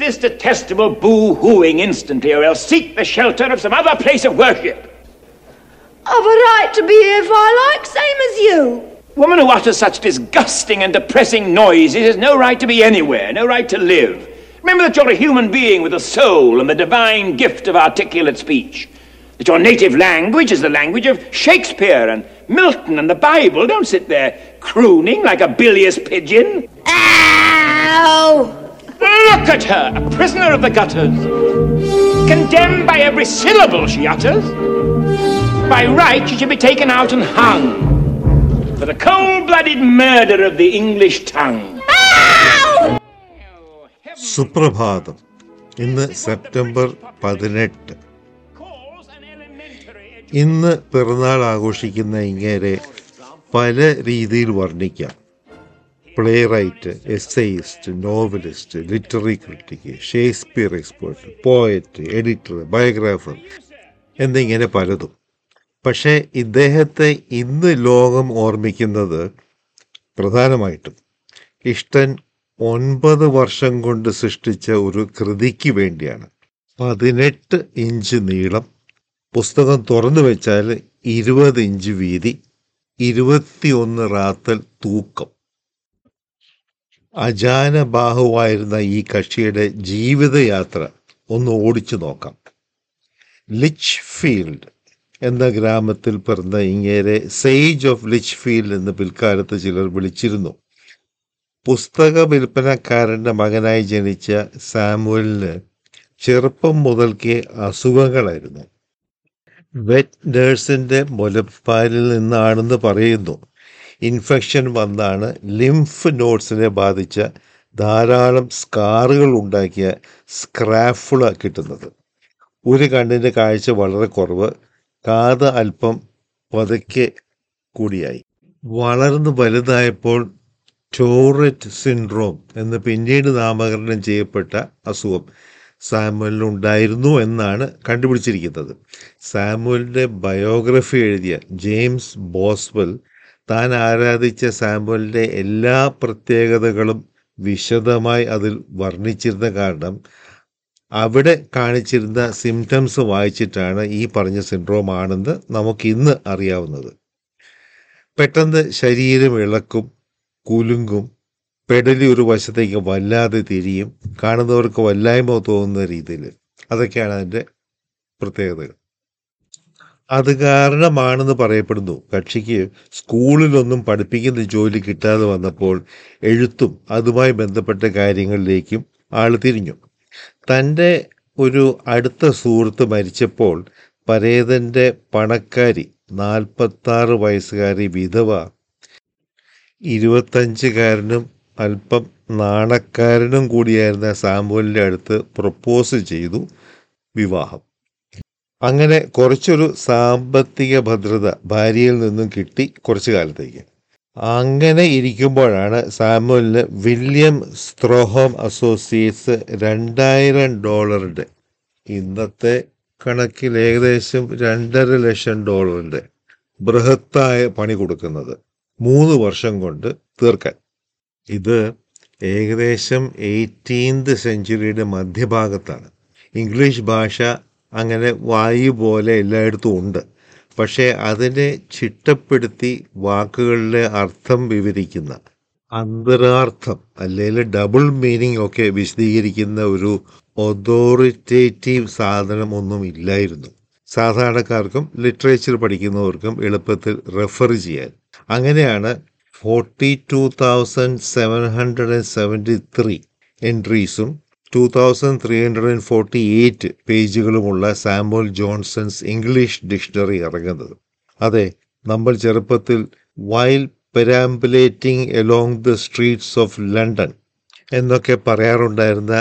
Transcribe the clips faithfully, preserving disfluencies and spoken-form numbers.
this detestable boo-hooing instantly, or else seek the shelter of some other place of worship. I've a right to be here if I like, same as you. Woman who utters such disgusting and depressing noises has no right to be anywhere, no right to live. Remember that you're a human being with a soul and the divine gift of articulate speech. That your native language is the language of Shakespeare and Milton and the Bible. Don't sit there crooning like a bilious pigeon. Ow! Look at her, a prisoner of the gutters. Condemned by every syllable she utters. By right, she should be taken out and hung for the cold-blooded murder of the English tongue. സുപ്രഭാതം. ഇന്ന് September പതിനെട്ട്. ഇന്ന് പിറന്നാൾ ആഘോഷിക്കുന്ന ഇങ്ങേരെ പല രീതിയിൽ വർണ്ണിക്കാം. Playwright, essayist, novelist, literary critic, Shakespeare expert, poet, editor, biographer എന്നിങ്ങനെ പലതും. പക്ഷേ ഇദ്ദേഹത്തെ ഇന്ന് ലോകം ഓർമ്മിക്കുന്നത് പ്രധാനമായിട്ടും ഇഷ്ടൻ ഒൻപത് വർഷം കൊണ്ട് സൃഷ്ടിച്ച ഒരു കൃതിക്ക് വേണ്ടിയാണ്. പതിനെട്ട് ഇഞ്ച് നീളം, പുസ്തകം തുറന്നു വെച്ചാൽ ഇരുപത് ഇഞ്ച് വീതി, ഇരുപത്തിയൊന്ന് റാത്തൽ തൂക്കം. അജാനബാഹുവായിരുന്ന ഈ കക്ഷിയുടെ ജീവിതയാത്ര ഒന്ന് ഓടിച്ചു നോക്കാം. ലിച്ച് ഫീൽഡ് എന്ന ഗ്രാമത്തിൽ പിറന്ന ഇങ്ങേരെ സെയ്ജ് ഓഫ് ലിച്ച് ഫീൽഡ് എന്ന് പിൽക്കാലത്ത് ചിലർ വിളിച്ചിരുന്നു. പുസ്തക വിൽപ്പനക്കാരൻ്റെ മകനായി ജനിച്ച സാമുവലിന് ചെറുപ്പം മുതൽക്കേ അസുഖങ്ങളായിരുന്നു. വെറ്റ് നേഴ്സിൻ്റെ മുലപ്പാലിൽ നിന്നാണെന്ന് പറയുന്നു. ഇൻഫെക്ഷൻ വന്നാണ് ലിംഫ് നോഡ്സിനെ ബാധിച്ച ധാരാളം സ്കാറുകൾ ഉണ്ടാക്കിയ സ്ക്രാഫുള കിട്ടുന്നത്. ഒരു കണ്ണിൻ്റെ കാഴ്ച വളരെ കുറവ്, കാത് അല്പം പതുക്കെ കൂടിയായി. വളർന്നു വലുതായപ്പോൾ ടോററ്റ് സിൻഡ്രോം എന്ന് പിന്നീട് നാമകരണം ചെയ്യപ്പെട്ട അസുഖം സാമുവലിനുണ്ടായിരുന്നു എന്നാണ് കണ്ടുപിടിച്ചിരിക്കുന്നത്. സാമുവലിൻ്റെ ബയോഗ്രഫി എഴുതിയ ജെയിംസ് ബോസ്വെൽ താൻ ആരാധിച്ച സാമുവലിൻ്റെ എല്ലാ പ്രത്യേകതകളും വിശദമായി അതിൽ വർണ്ണിച്ചിരുന്ന കാരണം അവിടെ കാണിച്ചിരുന്ന സിംറ്റംസ് വായിച്ചിട്ടാണ് ഈ പറഞ്ഞ സിൻഡ്രോം ആണെന്ന് നമുക്കിന്ന് അറിയാവുന്നത്. പെട്ടെന്ന് ശരീരം ഇളക്കും, കുലുങ്ങും, പെടലി ഒരു വശത്തേക്ക് വല്ലാതെ തിരിയും, കാണുന്നവർക്ക് വല്ലായ്മ തോന്നുന്ന രീതിയിൽ. അതൊക്കെയാണ് അതിൻ്റെ പ്രത്യേകതകൾ. അത് കാരണമാണെന്ന് പറയപ്പെടുന്നു കക്ഷിക്ക് സ്കൂളിലൊന്നും പഠിപ്പിക്കുന്ന ജോലി കിട്ടാതെ വന്നപ്പോൾ എഴുത്തും അതുമായി ബന്ധപ്പെട്ട കാര്യങ്ങളിലേക്കും ആൾ തിരിഞ്ഞു. തൻ്റെ ഒരു അടുത്ത സുഹൃത്ത് മരിച്ചപ്പോൾ പരേതൻ്റെ പണക്കാരി നാൽപ്പത്താറ് വയസ്സുകാരി വിധവ ഇരുപത്തഞ്ചുകാരനും അല്പം നാണക്കാരനും കൂടിയായിരുന്ന സാമുവലിൻ്റെ അടുത്ത് പ്രൊപ്പോസ് ചെയ്തു വിവാഹം. അങ്ങനെ കുറച്ചൊരു സാമ്പത്തിക ഭദ്രത ഭാര്യയിൽ നിന്നും കിട്ടി കുറച്ചു കാലത്തേക്ക്. അങ്ങനെ ഇരിക്കുമ്പോഴാണ് സാമുവലിന് വില്യം സ്ത്രോഹോം അസോസിയേറ്റ്സ് രണ്ടായിരം ഡോളറിൻ്റെ, ഇന്നത്തെ കണക്കിൽ ഏകദേശം രണ്ടര ലക്ഷം ഡോളറിൻ്റെ ബൃഹത്തായ പണി കൊടുക്കുന്നത് മൂന്ന് വർഷം കൊണ്ട് തീർക്കാൻ. ഇത് ഏകദേശം എയ്റ്റീൻത് സെഞ്ച്വറിയുടെ മധ്യഭാഗത്താണ്. ഇംഗ്ലീഷ് ഭാഷ അങ്ങനെ വായു പോലെ എല്ലായിടത്തും ഉണ്ട്. പക്ഷേ അതിനെ ചിട്ടപ്പെടുത്തി വാക്കുകളിലെ അർത്ഥം വിവരിക്കുന്ന അന്തരാർത്ഥം അല്ലെങ്കിൽ ഡബിൾ മീനിങ് ഒക്കെ വിശദീകരിക്കുന്ന ഒരു ഒതോറിറ്റേറ്റീവ് സാധനം ഒന്നും ഇല്ലായിരുന്നു. സാധാരണക്കാർക്കും ലിറ്ററേച്ചർ പഠിക്കുന്നവർക്കും എളുപ്പത്തിൽ റെഫർ ചെയ്യാൻ. അങ്ങനെയാണ് forty two thousand seven hundred and seventy three എൻട്രീസും two thousand three hundred and forty eight പേജുകളുമുള്ള സാമുവൽ ജോൺസൺസ് ഇംഗ്ലീഷ് ഡിക്ഷണറി ഇറങ്ങുന്നത്. അതെ, നമ്മൾ ചെറുപ്പത്തിൽ while perambulating along the streets of London എന്നൊക്കെ പറയാറുണ്ടായിരുന്ന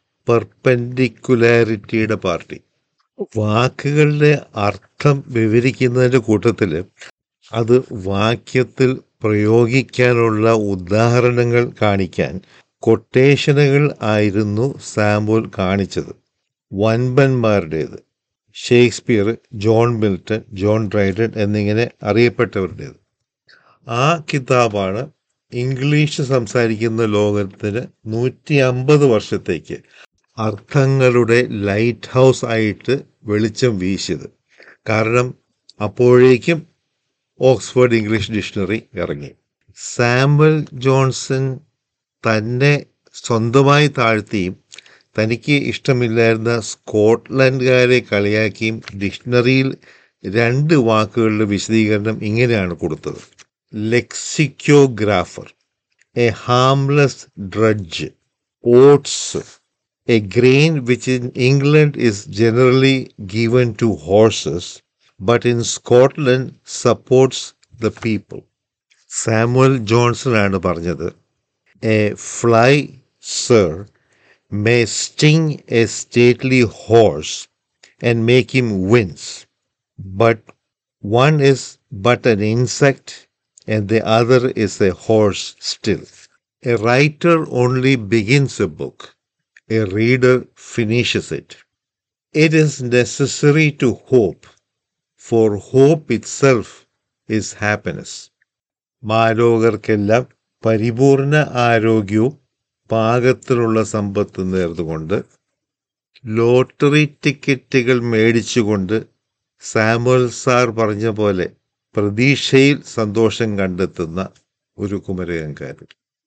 പെർപെൻഡിക്കുലാരിറ്റിയുടെ പാർട്ടി. വാക്കുകളുടെ അർത്ഥം വിവരിക്കുന്നതിൻ്റെ കൂട്ടത്തിൽ അത് വാക്യത്തിൽ പ്രയോഗിക്കാനുള്ള ഉദാഹരണങ്ങൾ കാണിക്കാൻ കൊട്ടേഷനുകൾ ആയിരുന്നു സാമുവൽ കാണിച്ചത്. വൻപന്മാരുടേത്, Shakespeare, John Milton, John Dryden എന്നിങ്ങനെ അറിയപ്പെട്ടവരുടേത്. ആ കിതാബാണ് ഇംഗ്ലീഷ് സംസാരിക്കുന്ന ലോകത്തിന് നൂറ്റി അമ്പത് വർഷത്തേക്ക് അർത്ഥങ്ങളുടെ ലൈറ്റ് ഹൗസ് ആയിട്ട് വെളിച്ചം വീശിയത്. കാരണം അപ്പോഴേക്കും ഓക്സ്ഫോർഡ് ഇംഗ്ലീഷ് ഡിക്ഷണറി ഇറങ്ങി. സാമുവൽ ജോൺസൺ തന്നെ സ്വന്തമായി താഴ്ത്തിയും തനിക്ക് ഇഷ്ടമില്ലായിരുന്ന സ്കോട്ട്ലൻഡുകാരെ കളിയാക്കിയും ഡിക്ഷണറിയിൽ രണ്ട് വാക്കുകളുടെ വിശദീകരണം ഇങ്ങനെയാണ് കൊടുത്തത്: lexicographer, a harmless drudge, oats, a grain which in England is generally given to horses but in Scotland supports the people. Samuel Johnson ആണ് പറഞ്ഞത്, a fly, sir, may sting a stately horse and make him wince, but one is but an insect and the other is a horse still. A writer only begins a book, a reader finishes it. It is necessary to hope, for hope itself is happiness. മാലോകർക്കെല്ലാം പരിപൂർണ ആരോഗ്യവും പാകത്തിലുള്ള സമ്പത്ത് നേർന്നുകൊണ്ട് lottery ടിക്കറ്റുകൾ മേടിച്ചുകൊണ്ട് Samuel sir പറഞ്ഞ പോലെ പ്രതീക്ഷയിൽ സന്തോഷം കണ്ടെത്തുന്ന ഒരു കുമരകംകാരൻ.